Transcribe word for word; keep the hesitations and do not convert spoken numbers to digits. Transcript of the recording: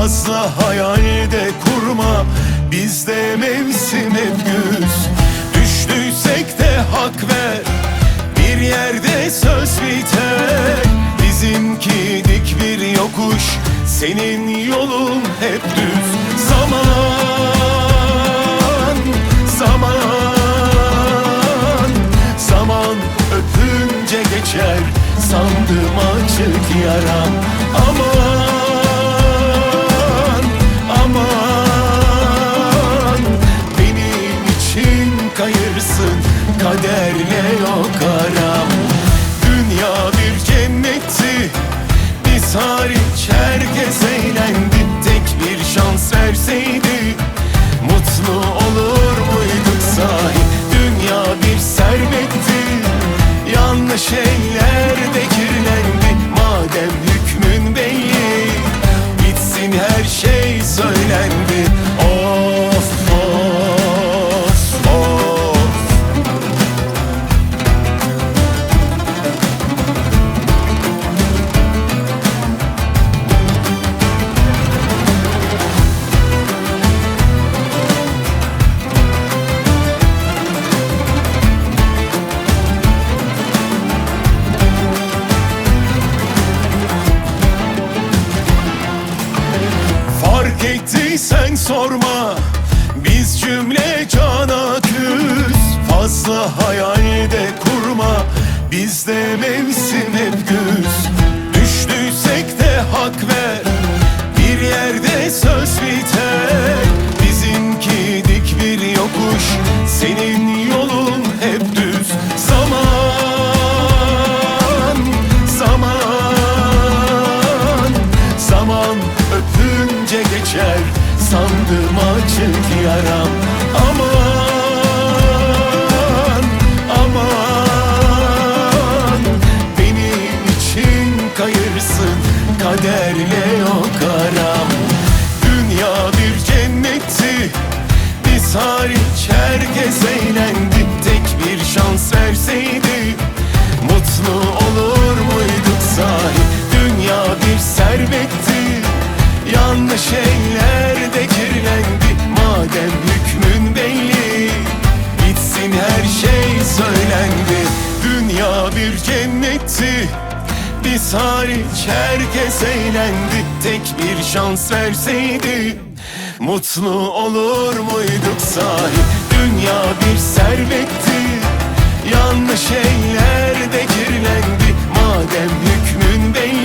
Fazla hayalde kurma, bizde mevsim hep güz. Düştüysek de hak ver, bir yerde söz biter. Bizimki dik bir yokuş, senin yolun hep düz. Zaman, zaman, zaman öpünce geçer, sandım açık yaram. Aman, aman, benim için kayırsın, kaderle yok aram. Dünya bir cennetti, biz hariç herkes eğlendi. Tek bir şans verseydi, mutlu olur muyduk sahi? Dünya bir servetti, yanlış ellerde kirlendi. Madem hükmün belli, bitsin her şey söylendi. Of, of, of. Fark ettiysen sorma, biz cümle cana küs. Fazla hayalde kurma, bizde mevsim hep güz. Düştüysek de hak ver, bir yerde söz biter. Bizimki dik bir yokuş, senin yolun hep düz. Zaman, zaman, zaman öpünce geçer, sandım açık yaram. Aman, aman, benim için kayırsın, kaderle yok aram. Dünya bir cennetti, biz hariç herkes eğlendi. Tek bir şans verseydi, mutlu olur muyduk sahi? Dünya bir servetti, yanlış ellerde kirlendi. Madem hükmün belli, bitsin her şey söylendi. Dünya bir cennetti, biz hariç herkes eğlendi. Tek bir şans verseydi, mutlu olur muyduk sahi? Dünya bir servetti, yanlış ellerde kirlendi. Madem hükmün belli,